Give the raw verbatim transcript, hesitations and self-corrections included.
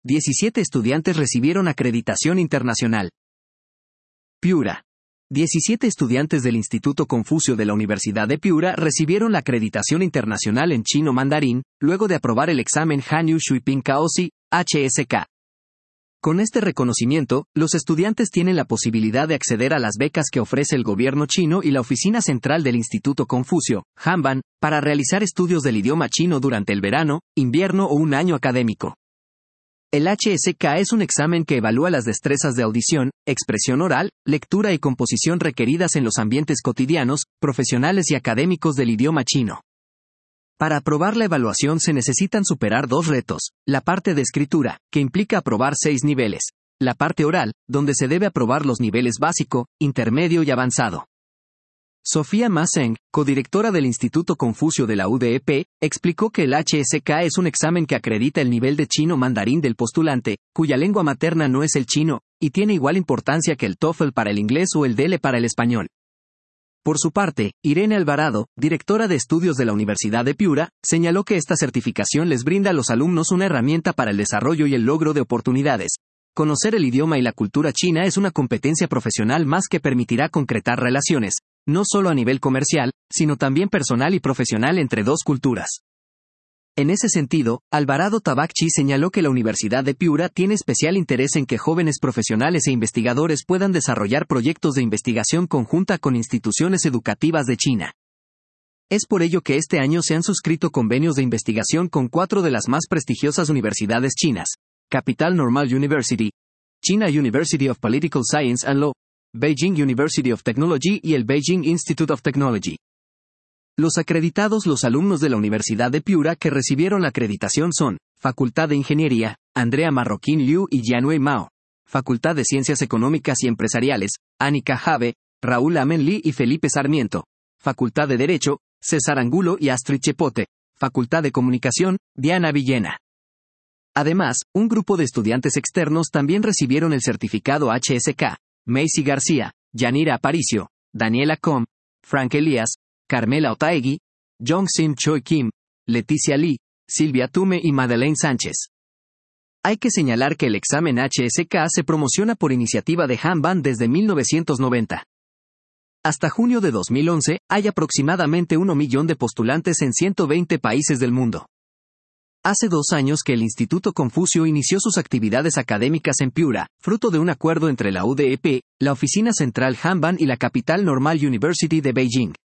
diecisiete estudiantes recibieron acreditación internacional. Piura. diecisiete estudiantes del Instituto Confucio de la Universidad de Piura recibieron la acreditación internacional en chino mandarín, luego de aprobar el examen Hanyu Shuiping Kaosi, H S K. Con este reconocimiento, los estudiantes tienen la posibilidad de acceder a las becas que ofrece el gobierno chino y la oficina central del Instituto Confucio, Hanban, para realizar estudios del idioma chino durante el verano, invierno o un año académico. El H S K es un examen que evalúa las destrezas de audición, expresión oral, lectura y composición requeridas en los ambientes cotidianos, profesionales y académicos del idioma chino. Para aprobar la evaluación se necesitan superar dos retos: la parte de escritura, que implica aprobar seis niveles; la parte oral, donde se debe aprobar los niveles básico, intermedio y avanzado. Sofía Ma Zheng, codirectora del Instituto Confucio de la U D E P, explicó que el H S K es un examen que acredita el nivel de chino mandarín del postulante, cuya lengua materna no es el chino, y tiene igual importancia que el TOEFL para el inglés o el D E L E para el español. Por su parte, Irene Alvarado, directora de estudios de la Universidad de Piura, señaló que esta certificación les brinda a los alumnos una herramienta para el desarrollo y el logro de oportunidades. Conocer el idioma y la cultura china es una competencia profesional más que permitirá concretar relaciones, no solo a nivel comercial, sino también personal y profesional entre dos culturas. En ese sentido, Alvarado Tabakchi señaló que la Universidad de Piura tiene especial interés en que jóvenes profesionales e investigadores puedan desarrollar proyectos de investigación conjunta con instituciones educativas de China. Es por ello que este año se han suscrito convenios de investigación con cuatro de las más prestigiosas universidades chinas: Capital Normal University, China University of Political Science and Law, Beijing University of Technology y el Beijing Institute of Technology. Los acreditados los alumnos de la Universidad de Piura que recibieron la acreditación son: Facultad de Ingeniería, Andrea Marroquín Liu y Jianwei Mao; Facultad de Ciencias Económicas y Empresariales, Anika Jave, Raúl Amen Li y Felipe Sarmiento; Facultad de Derecho, César Angulo y Astrid Chepote; Facultad de Comunicación, Diana Villena. Además, un grupo de estudiantes externos también recibieron el certificado H S K: Macy García, Yanira Aparicio, Daniela Com, Frank Elías, Carmela Otaegui, Jong-Sim Choi Kim, Leticia Lee, Silvia Tume y Madeleine Sánchez. Hay que señalar que el examen H S K se promociona por iniciativa de Hanban desde mil novecientos noventa. Hasta junio de dos mil once, hay aproximadamente un millón de postulantes en ciento veinte países del mundo. Hace dos años que el Instituto Confucio inició sus actividades académicas en Piura, fruto de un acuerdo entre la U D E P, la Oficina Central Hanban y la Capital Normal University de Beijing.